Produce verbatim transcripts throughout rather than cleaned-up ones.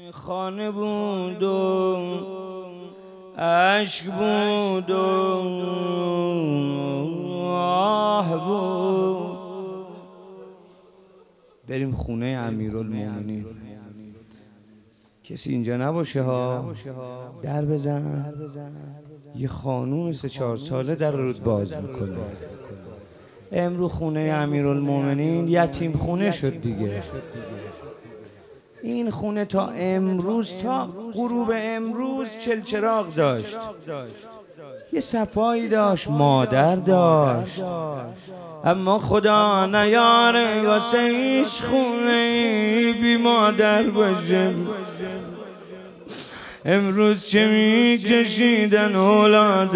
خانه بود و عشق بود و آه بود. بریم خونه امیرالمومنین. کسی اینجا نباشه ها، در بزن. یه خانوم سه چهار ساله در رود باز میکنه. امرو خونه امیرالمومنین یتیم خونه شد دیگه. این خونه تا امروز، تا غروب امروز چلچراغ داشت، یه صفایی داشت، مادر داشت، اما خدا نیاره واسه ایش خونه بی مادر باشه. امروز چه میکشیدن اولاد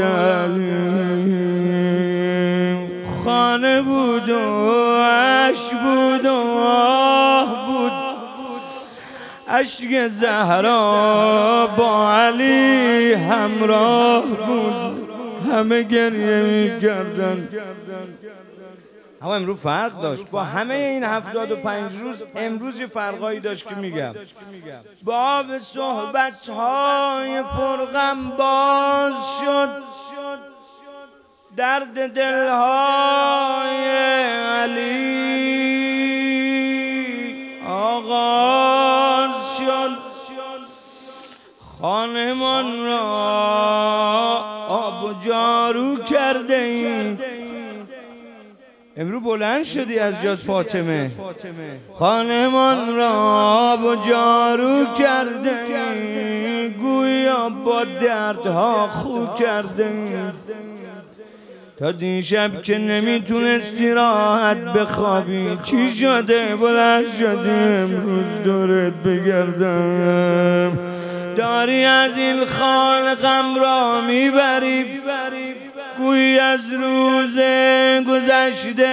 علیم. خانه بود و عشق بود و آه بود. عشق زهرا با علی همراه بود. همه گریه میکردن. اما امروز فرق داشت با همه این هفتاد و پنج روز. امروز یه فرقایی داشت که میگم. باب صحبت‌های پرغم باز شد. درد دلهای علی آغاز شد. خانمان را آب و جارو کرده اید. امرو بلند شدی از جات فاطمه. خانمان را آب و جارو کرده اید. گویا با دردها خو کرده اید. تا دیشب که نمیتونستی راحت بخوابی. چی شده؟ بلند شده امروز دورت بگردم. داری از این خانه غم را میبری. گویی از روز گذشته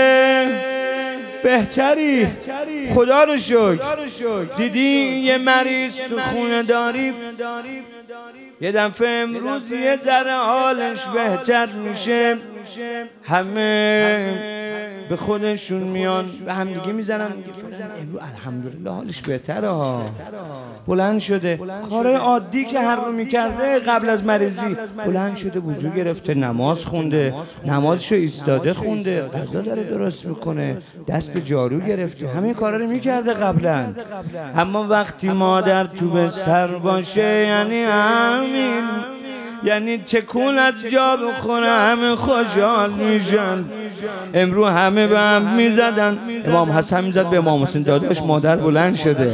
بهتری. خدا رو شکر. دیدی یه مریض تو خونه داری، یه دفعه امروز یه ذره حالش بهتر میشه. همه به خودشون میان به هم دیگه میزنن. امروز الحمدلله حالش بهتره ها، بلند شده. کارهای عادی که هر رو میکرده قبل از مریضی بلند شده، وضو گرفته، نماز خونده، نمازشو ایستاده خونده، غذا داره درست میکنه، دست به جارو گرفته. همه کارا رو میکرده قبلا. اما وقتی مادر تو بستر باشه یعنی همین، یعنی تکون از جا بخوره همه خوشحال میشن. امرو همه به هم میزدن. امام حسن میزد به امام حسین داداش مادر بلند شده.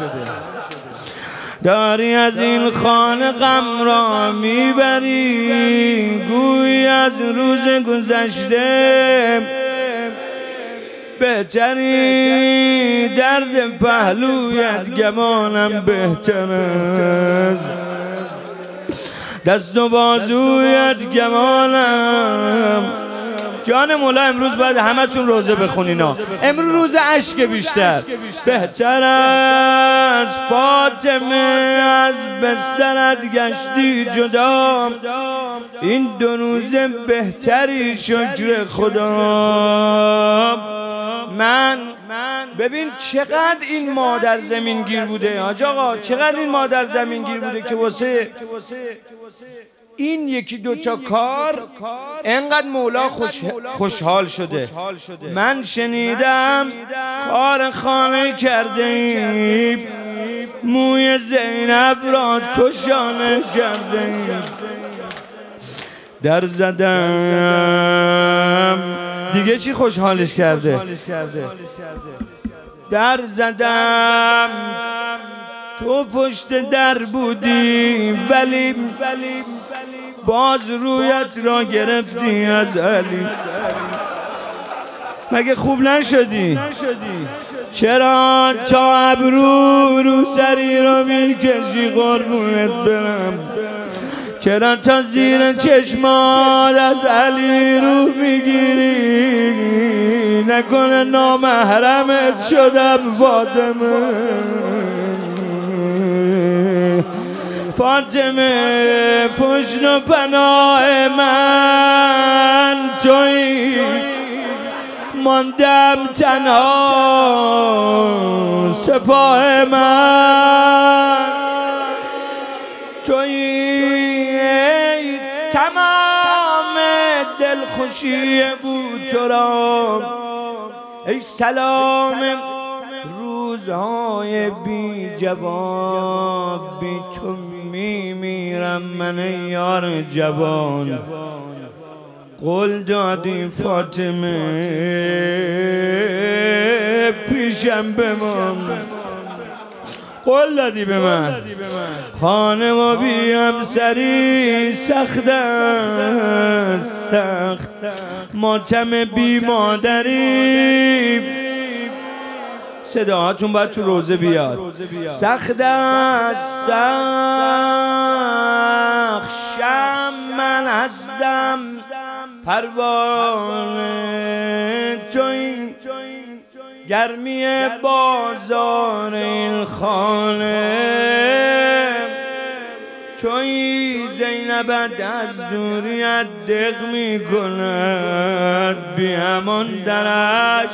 داری از این خانه غم را میبری. گویی از روز گذشته بهتری. درد پهلویت گمانم بهتر است. دست و بازویت گمانم. جان مولا امروز باید همه تون روزه بخونینا. امروز روز عشق بیشتر. بهتر از فاطمه از بسترت گشتی جدا. این دو روزه بهتری شکر خدا. من ببین چقدر این مادر زمین گیر بوده حاج آقا، چقدر این مادر زمین گیر بوده که واسه این یکی دوتا کار انقدر مولا خوش خوشحال شده. من شنیدم کار خانه کرده ایم، موی زینب را تو شانه کرده ایم. در زدم دیگه چی خوشحالش کرده؟ در زدم تو پشت در بودی ولی باز رویت را گرفتی از علی. مگه خوب نشدی؟ چرا تا ابرو رو سری رو میکشی قربونت برم؟ چرا تا زیر چشمات از علی رو میگیری؟ نکنه نامحرمت شدم فاطمه. فاطمه پشت و پناه من تویی، ماندم تنها سپاه من. خوشی بود تو را. ای سلام روزهای بی جواب، بی تو میمیرم من یار جوان. قول دادی فاطمه پیشم بمان، قول دادی به من خانه و بی همسری سخت است، سخت ماتم بی مادری. صداهاتون باید تو روزه بیاد. سخت است، سخت شم من هستم پروانه تویی، گرمی بازار این خانه تویی. زینبت از دوریت دق می کند، بی همان درش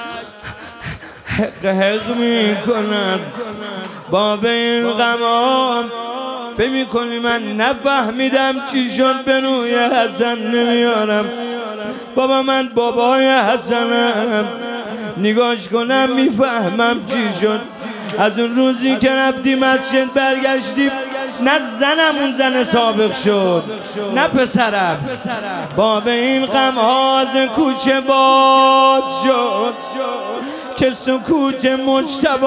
حق حق می کند. باب این غمام فکر میکنی من نفهمیدم چی شد به روی حسن نمیارم؟ بابا من بابای حسنم، نگاش کنم میفهمم چی شد. از اون روزی که رفتی مسجد برگشتی، نه زنم اون زن سابق شد نه پسرم. باب این غم ها ز کوچه باز شد که سکوت مجتبی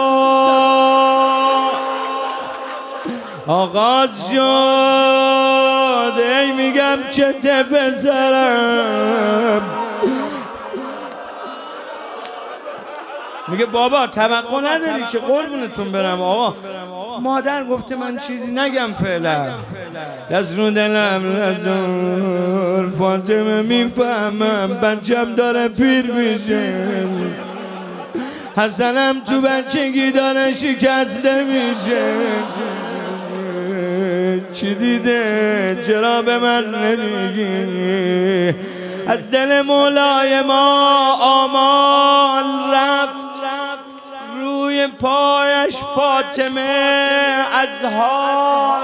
آغاز شد. ای میگم چه پسرم، میگه بابا توقع نداری که قربونتون برم آقا. مادر گفته من چیزی نگم فعلا. از رو دلم نزار فاطمه، میفهمم بچم داره پیر میشه، حسنم تو بچگی داره شکسته میشه. چی دیده چرا به من نمیگی؟ از دل مولای ما آمال رفت، روی پایش فاطمه از حال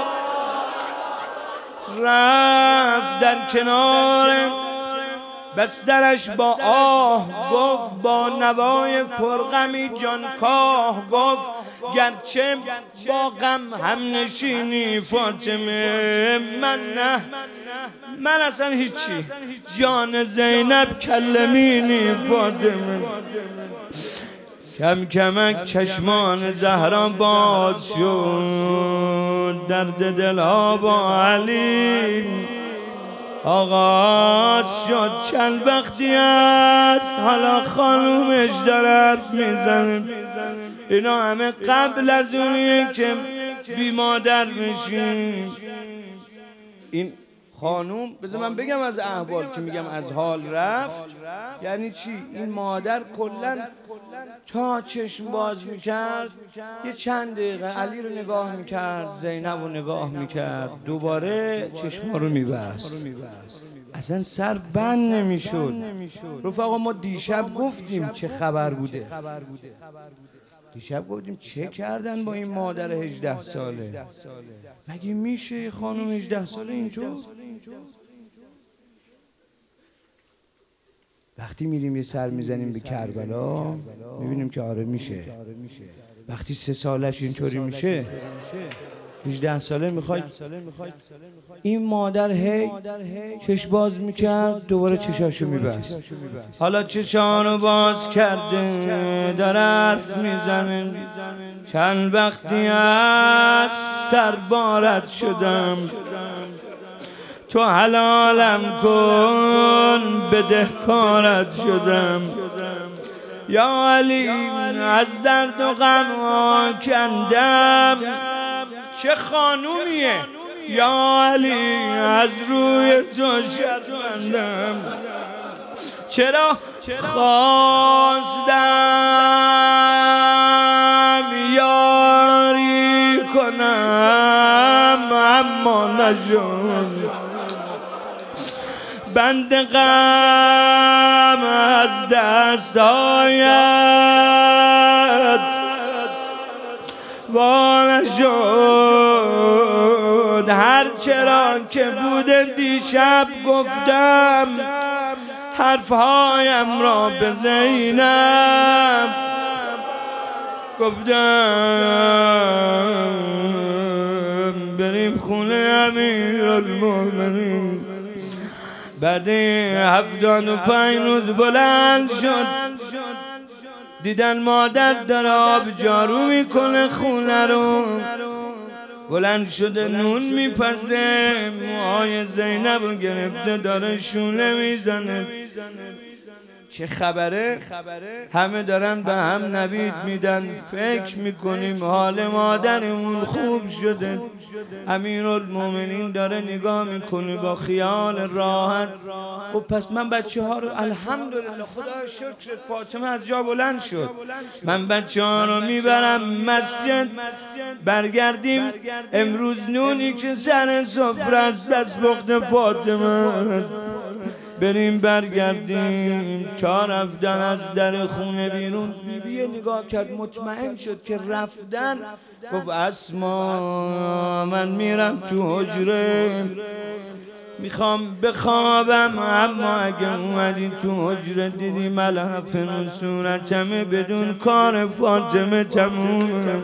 رفت. در کنار بسترش با آه گفت، با نوای پرغمی جانکاه گفت، گرچه با غم هم نشینی فاطمه، من نه، من اصلا هیچی. جان زینب کلمینی فاطمه. کم کمک چشمان زهرا باز شد، درد دلها با علی آغاز شد. چند وقتی است حالا خانومش دارد میزنه. اینا همه قبل از اونیه که بی مادر میشیم. این خانوم بذار من بگم از احوال که میگم از حال رفت یعنی چی؟ این مادر کلن تا چشم باز میکرد یه چند دقیقه علی رو نگاه میکرد، زینب رو نگاه میکرد، دوباره چشم رو میبست، اصلا سر بند نمیشد. رفقا ما دیشب گفتیم چه خبر بوده، دیشب گفتیم چه کردن با این مادر هجده ساله. مگه میشه خانم هجده ساله اینطور؟ وقتی میریم یه سر میزنیم به کربلا میبینیم که آره میشه. وقتی سه سالش اینطوری میشه، هجده ساله میخواد. این مادر هی چش باز میکرد، دوباره چشاشو میبست. حالا چشانو باز کرده داره حرف میزنه. چند وقتی از سربارت شدم، تو حلالم کن بدهکارت شدم. یا علی از درد و غم کندم، چه خانومیه. یا علی از روی تو شرمندم، چرا خواستم یاری کنم اما نشد. بند غم از دستایت وانه شد. هر چرا که بوده دیشب گفتم، حرفهایم را به زینب گفتم بریم خونه امیرالمومنین. بعد هفتاد و پنج روز بلند شد، دیدن مادر داره آب جارو میکنه خونه رو. بلند شده نون میپزه، موهای زینب رو گرفته داره شونه میزنه. چه خبره؟ همه دارن به هم نوید میدن. فکر میکنیم حال مادرمون خوب شده. امیرالمومنین داره نگاه میکنه با خیال راحت. و پس من بچه ها رو الحمدلله خدا شکرت فاطمه از جا بلند شد، من بچه ها رو میبرم مسجد. برگردیم امروز نونی که سر سفره است دست پخت فاطمه، بریم برگردیم. چهار رفتن از در خونه بیرون. بیبی نگاه کرد، مطمئن شد که رفتن. گفت اسما من میرم تو حجره، میخوام بخوابم، اما اگه اومدی تو حجره دیدی ملحفه صورتمه بدون کار فاطمه تمومه.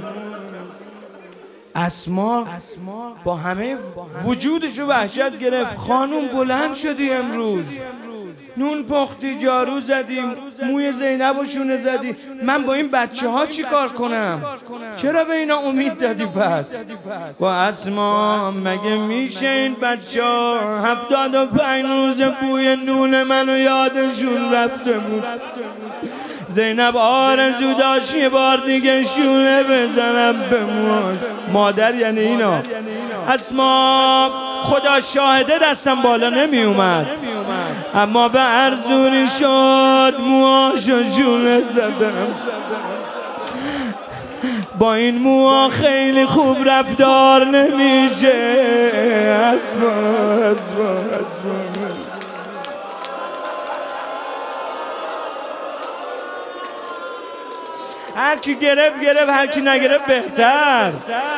اسما با همه وجودشو وحشت گرفت. خانوم بلند شدی امروز، نون پختی، جارو زدیم، موی زینب و شونه زدی، من با این بچه ها چی کار کنم؟ چرا به اینا امید دادی پس؟ و اسما مگه میشه این بچه ها هفتاد و پنج روز بوی نون منو یادشون رفته بود؟ زینب آرزو داشت یه بار دیگه شونه بزنم به موش. مادر یعنی اینا. اسما خدا شاهده دستم بالا نمی اومد، اما به ارزونی شد موهاشو شونه زدم. با این موها خیلی خوب رفتار نمیشه. اسما اسما اسما هر کی گرفت گرفت، هر کی نگرفت بهتر.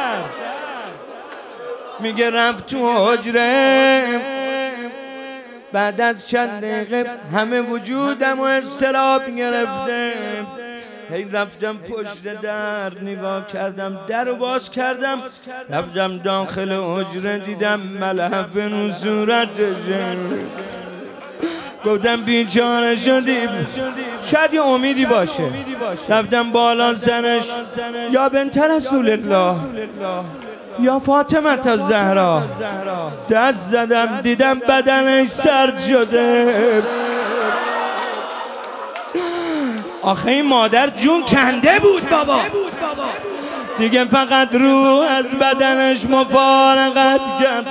میگه رفت تو حجره. بعد از چند دقیقه همه وجودم و اضطراب گرفته. هی رفتم پشت در نگاه کردم، در رو باز کردم، رفتم داخل حجره دیدم ملحفه رو صورتشه. گفتم بیچاره شدیم، شاید یه امیدی باشه. رفتم بالا سرش، یا بنت رسول الله یا فاطمه الزهرا. دست زدم دیدم بدنش سرد شده. آخه این مادر جون کنده بود بابا، دیگه فقط روح از بدنش مفارقت کرد.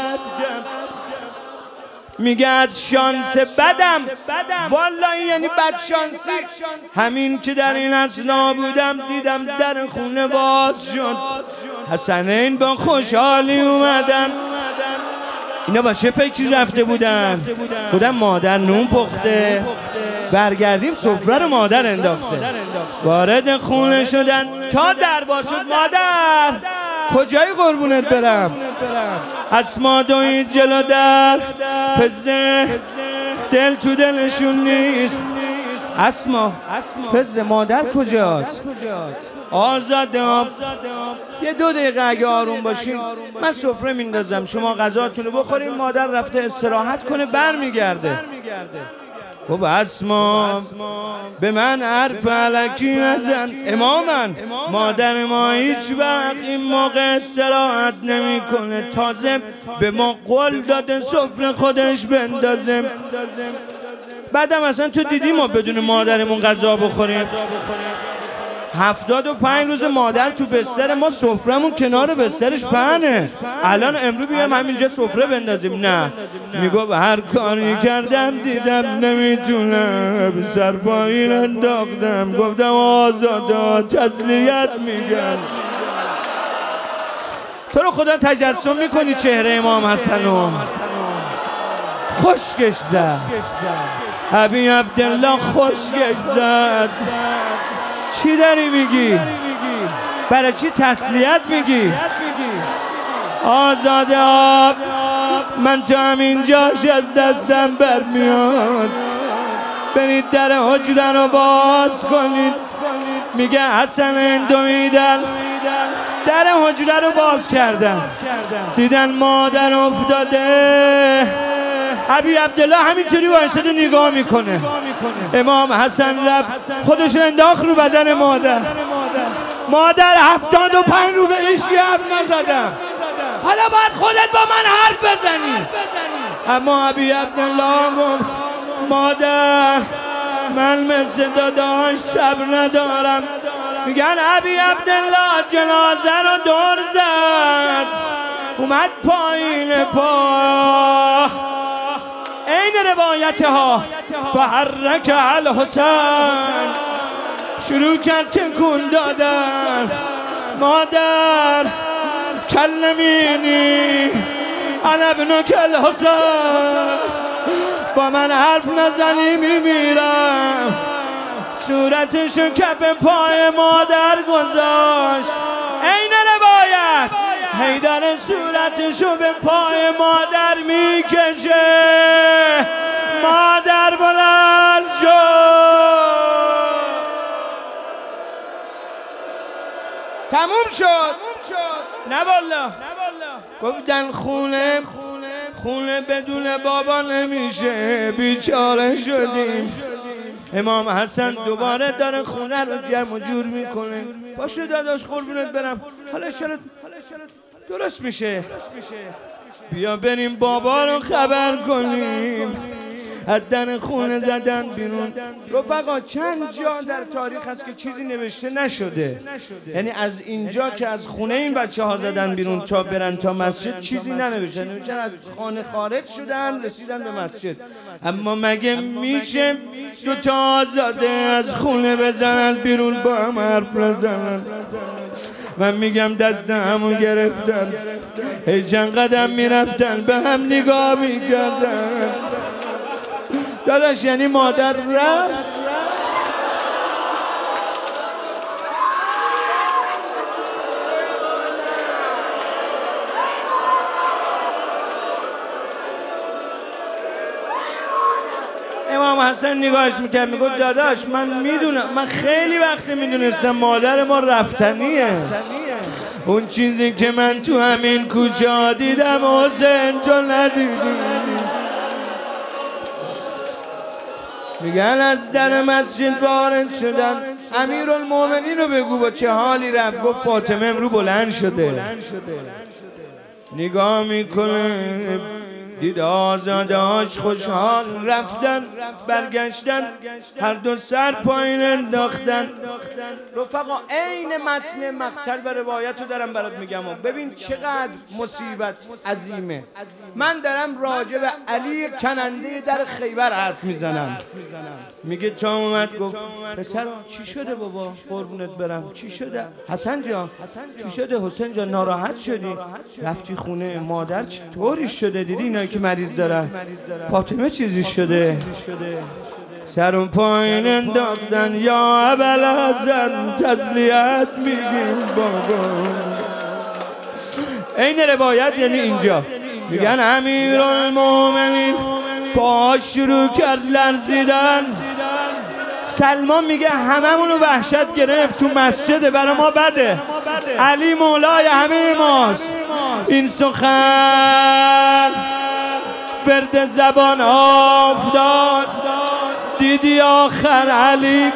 میگه از شانس بدم، والله یعنی بد شانسی، همین که در این اثنا بودم دیدم در خونه باز شد. حسنین با خوشحالی اومدن. اینا با چه فکری رفته بودن؟ بودن مادر نون پخته، برگردیم سفره رو مادر انداخته. وارد خونه شدن، تا در باز شد. مادر کجایی قربونت برم؟ اسما دوید جلو در، فزه دل تو دلشون نیست. اسما فزه مادر کجاست؟ آزاده آب. یه دو دقیقه اگه آروم باشین من سفره میندازم، شما غذاتونو بخورین، مادر رفته استراحت کنه برمیگرده. خب اسما به من حرف الکی نزن، امامن مادر ما هیچ وقت این موقع استراحت نمی کنه، تازه به ما قول داده سفره خودش بندازه. بعدم اصلا تو دیدی ما بدون مادرمون غذا بخوریم؟ هفتاد و پنج روز مادر تو بستر ما، سفرمون کنار بسترش پهنه. الان امرو بیام همینجا سفره بندازیم؟ نه. میگو هر کاری کردم دیدم نمیتونم، سر پایین انداختم، گفتم آزادا تسلیت میگن. تو رو خدا تجسم میکنی چهره امام حسنو؟ خوشگش زد ابی عبدالله، خوشگش زد. چی داری میگی؟ برای چی تسلیت میگی؟ آزاده آب، من تو همینجاش از دستم برمیاد. برید در حجره رو باز کنید. میگه حسن دویدن در حجره رو باز کردن، دیدن مادر افتاده. ابی عبدالله همینجوری وایساده نگاه میکنه. امام حسن رفت خودش انداخت رو بدن مادر. مادر هفتاد و پنج رو به هیچکی حرف نزدم، حالا باید خودت با من حرف بزنی. اما ابی عبدالله گفت مادر من مثل داداش صبر ندارم. میگن ابی عبدالله جنازه رو دور زد، اومد پایین پا. این روایت ها فحرک الحسین، شروع کرد تکون دادن. مادر کلمینی انا ابنک الحسین، با من حرف نزنی میمیرم. صورتشو کف پای مادر گذاشت. این روایت حیدر صورتشو به پای مادر میکشه. مادر بلند شد. تموم شد. نه والله گفتن خونه خونه بدون بابا نمیشه، بیچاره شدیم. امام حسن دوباره داره خونه رو جمع و جور میکنه. باشه داداش قربونت برم، حالا چرا درست میشه، بیا بریم بابا رو خبر کنیم. از در خونه زدن بیرون. رفقا چند جا در تاریخ هست که چیزی نوشته نشده، یعنی از اینجا که از خونه این بچه ها زدن بیرون تا برن تا مسجد چیزی ننوشتن، نوشتن از خانه خارج شدن رسیدن به مسجد. اما مگه میشه دو تا آزاده از خونه بزنن بیرون با هم حرف نزنن؟ من میگم دست همو گرفتن، هی چند قدم میرفتن به هم نگاه میکردن. داداش یعنی مادر رفت. امام حسن نگاهش میکرد میگفت داداش من میدونم، من خیلی وقت میدونستم مادر ما رفتنیه. اون چیزی که من تو همین کوچه دیدم حسین تو ندیدی. میگن از در مسجد وارد شدن. امیرالمومنین رو بگو با چه حالی رفت. گفت فاطمه امرو بلند شده. نگاه میکنه دید آزادهاش خوشحال رفتن، برگشتن هر دو سر پایین انداختن. رفقا عین متن مقتل و روایت رو دارم برات میگم. ببین چقدر مصیبت عظیمه. من دارم راجع به علی کننده در خیبر حرف میزنم. میگه تا اومد گفت پسر چی شده بابا قربونت برم، چی شده حسن جان، چی شده حسین جان، ناراحت شدی رفتی خونه مادر چطوری شده؟ دیدی اینا که مریض داره، فاطمه چیزی شده. سرون پایین انداختن. یا ابوالحسن تسلیت میگیم بابا. این روایت یعنی اینجا میگن امیرالمومنین پاش شروع کرد لرزیدن. سلمان میگه هممونو وحشت گرفت، تو مسجده برای ما بده، علی مولای همه ماست. این سخن برد زبان افتاد. دیدی آخر علی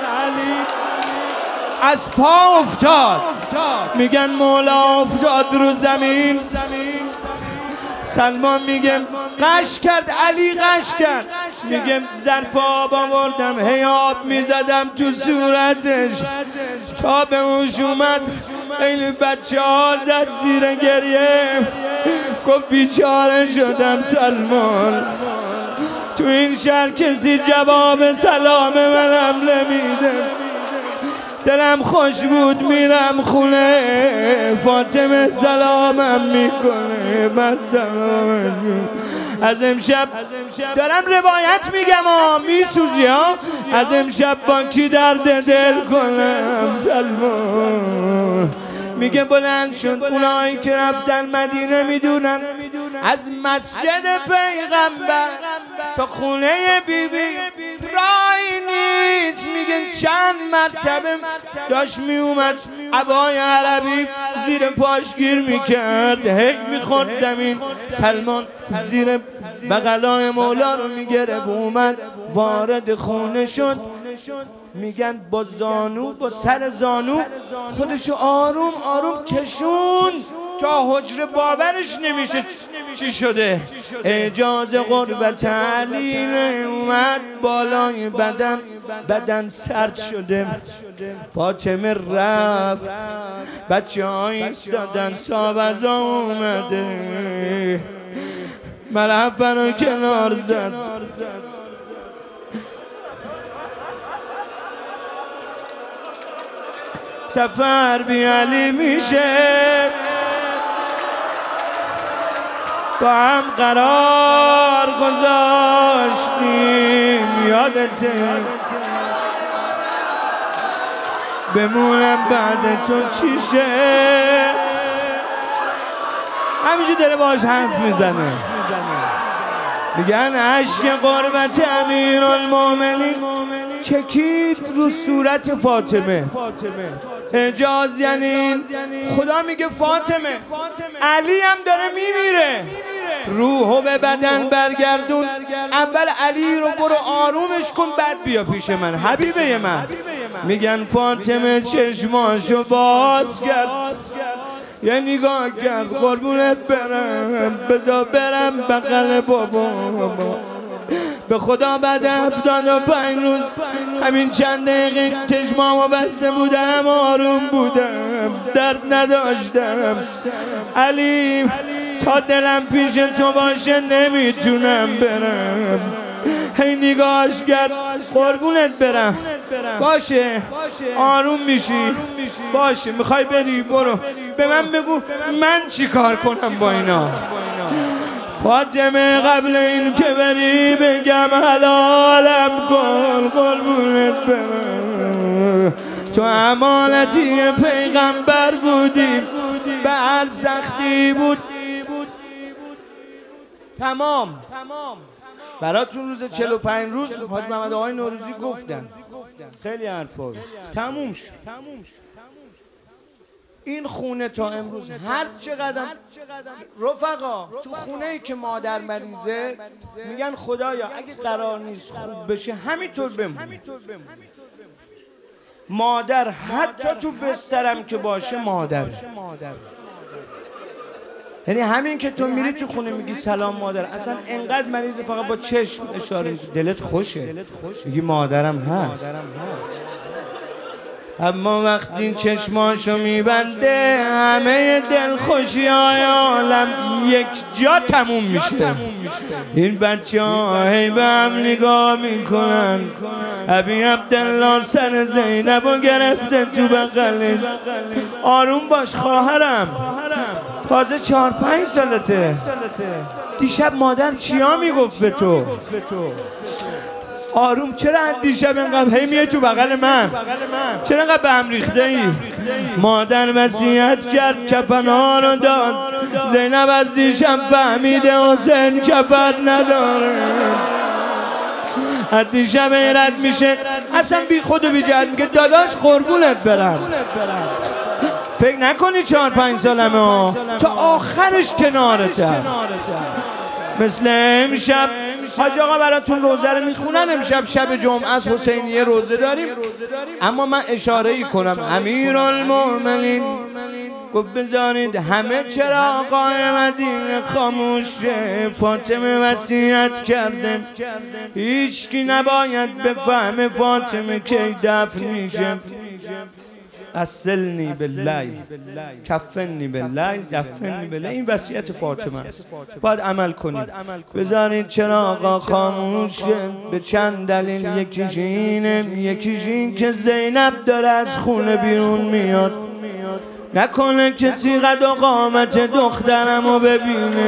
از پا افتاد. میگن مولا افتاد رو زمین. سلمان میگه قش کرد علی، قش کرد. میگه ظرف آب آوردم، هی آب میزدم تو صورتش تا به هوش اومد. این بچه ها زد زیر گریه. گفت بیچاره شدم سلمان، تو این شهر کسی جواب سلام منم نمیده. دلم خوش بود میرم خونه، فاطمه سلامم میکنه، من سلامم. از امشب دارم روایت میگم ها، میسوزی ها. از امشب با کی درد دل کنم سلمان. میگه بلند شد. اونایی که رفتن مدینه میدونن از مسجد پیغمبر تا خونه بی بی رای نیست. میگن چند مرتبه داشت میومد عبای عربی زیر پاش گیر میکرد، هی میخورد زمین. سلمان زیر بغلای مولا رو میگرفت، اومد وارد خونه شد. میگن با زانو با سر زانو خودشو آروم آروم کشون تا حجره باورش نمیشه چی شده. اجازه قربت علی اومد بالای بدن، بدن سرد شده. فاطمه رفت، بچه های ایستادن، سابزا اومده، ملحفه رو کنار زد. سفر بی علی میشه، با هم قرار گذاشتیم، یادته بمونم بعد تو چیشه. همینجور داره باش حرف میزنه. میگن عشق قربت امیرالمومنین چکید رو صورت فاطمه. اجاز یعنی خدا میگه فاطمه، علی هم داره میمیره، روحو به بدن برگردون. اول علی رو برو آرومش کن، بعد بیا پیش من حبیبه من. میگن فاطمه چشماشو باز کرد، یه نگاه کرد، قربونت برم بذار برم بغل بابا. به خدا بعد هفتاد و پنج روز همین چند دقیقه چشمامو بسته بودم، آروم بودم، درد نداشتم. علی تا دلم پیش تو باشه نمیتونم برم. هی نگاهش کرد، قربونت برم، باشه آروم میشی، باشه میخوای بری برو، به من بگو من چی کار کنم با اینا. فاطمه قبل این که بری بگم حلالم کن، قربونت برم، تو امانتی پیغمبر بودی، به هر سختی بود تمام. براتون روز چهل و پنج روز حاج محمد آقای نوروزی گفتن خیلی حرفا، تموم شد. این خونه تا امروز هر چقدر رفقا تو خونه ای که مادر مریضه میگن خدایا اگه قرار نیست خوب بشه همینطور بمونه. مادر حتی تو بسترم که باشه مادر، یعنی همین که تو میری تو خونه میگی سلام مادر، اصلا انقدر مریضه فقط با چشم اشاره دلت خوشه، میگی مادرم هست. اما وقتی چشماشو میبنده همه دلخوشی های عالم یک جا تموم میشه. این بچه ها هی به هم نگاه میکنن. ابی عبدالله سر زینبو گرفته تو بغلش، آروم باش خواهرم، تازه چهار پنج سالته، دیشب مادر چیا میگفت به تو؟ آروم، چرا دیشب اینقدر هی میای تو بغل من؟ چرا اینقدر به هم ریخته ای؟ مادر وصیت کرد کفن‌ها رو داد. زینب از دیشب فهمیده حسین کفن نداره. از دیشب حیرت میشه، اصلا بی خود و بی جهت میگه داداش قربونت برم، فکر نکنی چهار پنج سالمه ها، تا آخرش کنارتم. مثل امشب حاج آقا براتون روزه رو میخونن، امشب شب جمعه از حسینیه روزه داریم. اما من اشاره ای کنم، امیرالمومنین گفت بذارید همه چراغای مدینه خاموش شه، فاطمه وصیت کرده هیچ کی نباید بفهمه فاطمه کی دفن میشه. غسلنی باللیل کفنی باللیل دفنی باللیل، این وصیت فاطمه است، باید عمل کنید. بذارید چراغا خاموش به چند دلیل، یکیش اینه، یکیش این که زینب داره از خونه بیرون میاد، نکنه کسی قد و قامت دخترمو ببینه.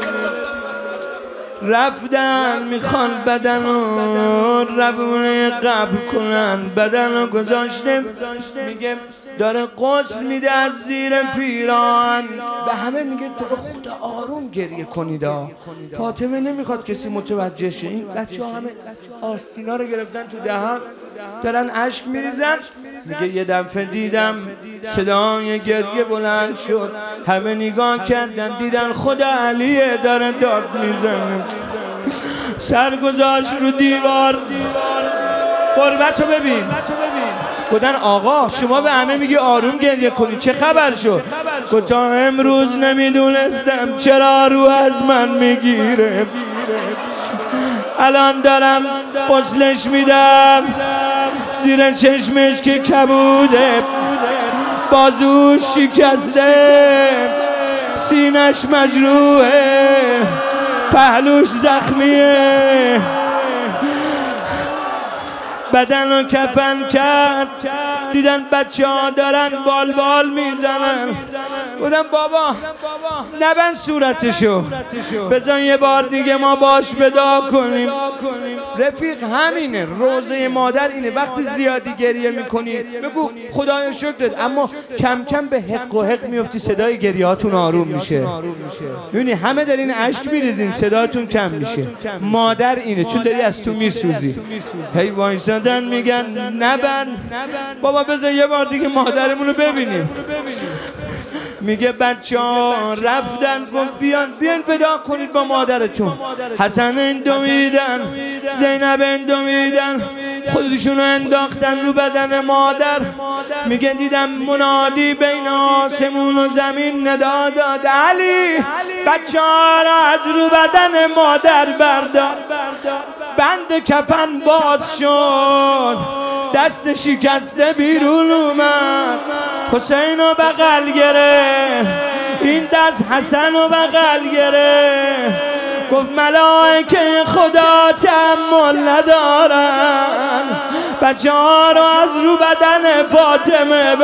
رفتن میخوان بدن رو روونه قبل کنن، بدن رو گذاشته، میگه داره غسل میده از زیر پیران. به همه میگه تو رو خدا آروم گریه کنیدا. فاطمه نمیخواد کسی متوجه شه. این بچه ها همه آستینا رو گرفتن تو دهان دارن اشک میریزن. میگه یه دفعه دیدم صدای گریه بلند شد، همه نگاه کردن دیدن خدا علیه داره داد میزنه. سر گذاشت رو دیوار، قربتو ببین. گفتن آقا شما به همه میگی آروم گریه کنی، چه خبر شد؟ گفت تا امروز نمیدونستم چرا رو از من میگیره، الان دارم غسلش میدم، زیر چشمش که کبوده، بازوش شکسته، سینش مجروحه، پهلوش زخمیه، بدن رو کفن کرد. دیدن بچه ها دارن بال بال میزنن. بودن بابا نبند صورتشو، بزن یه بار دیگه ما باش ودا کنیم. رفیق همینه، روزه مادر اینه. وقتی زیادی گریه میکنی بگو خدایا شکرت، اما کم کم به حق و حق میفتی، صدای گریه هاتون آروم میشه. یعنی همه دارین اشک میریزین، صداتون کم میشه. مادر اینه، چون داری از تو میسوزی. هی وایسادن میگن نبند بابا، بذار یه بار دیگه مادرمون رو ببینیم. میگه بچه ها رفتن، گفت بیان بیان فدا کنید با مادرتون. حسن اندومیدن، زینب اندومیدن، خودشون رو انداختن رو بدن مادر. میگه دیدم منادی بین آسمون و زمین ندا داد، علی بچه ها را از رو بدن مادر بردار. بند کفن باز شد، دست شکسته بیرون اومد، حسین رو بغل گرفت، این دست حسن رو بغل گرفت. گفت ملائکه خدا تحمل ندارن، بچه ها رو از رو بدن فاطمه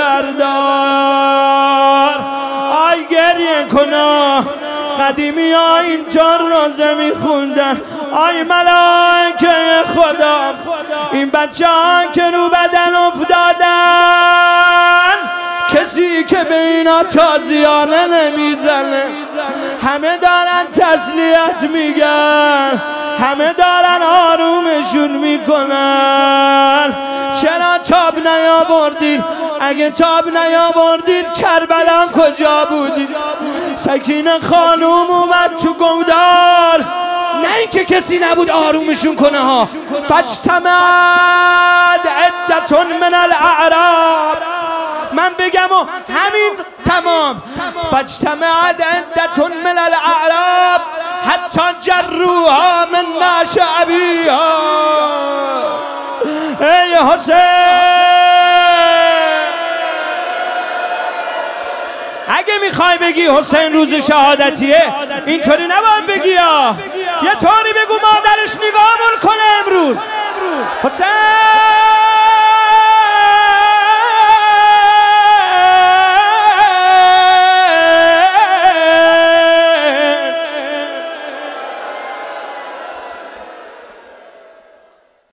بردار. آی گریه کنا، قدیمی ها اینجا روزه میخوندن، آی ملائکه خدا، این بچه ها که رو بدن افتادن، کسی که به اینا تازیانه نمیزنه. همه دارن تسلیت میگن، همه دارن آرومشون میکنن. چرا تاب نیاوردید؟ اگه تاب نیاوردید کربلا کجا بودید؟ سکینه خانوم اومد تو گودار، نه اینکه کسی نبود آرومشون کنه ها. فاجتمعت عدة من الاعراب، من بگم و همین تمام. فاجتمعت عدة من الاعراب حتی جروها من نعش ابیها. ای حسین، اگه میخوای بگی حسین روز شهادتیه اینطوری نباید بگی ها، یه طوری بگو مادرش نگاهمون کنه امروز. حسین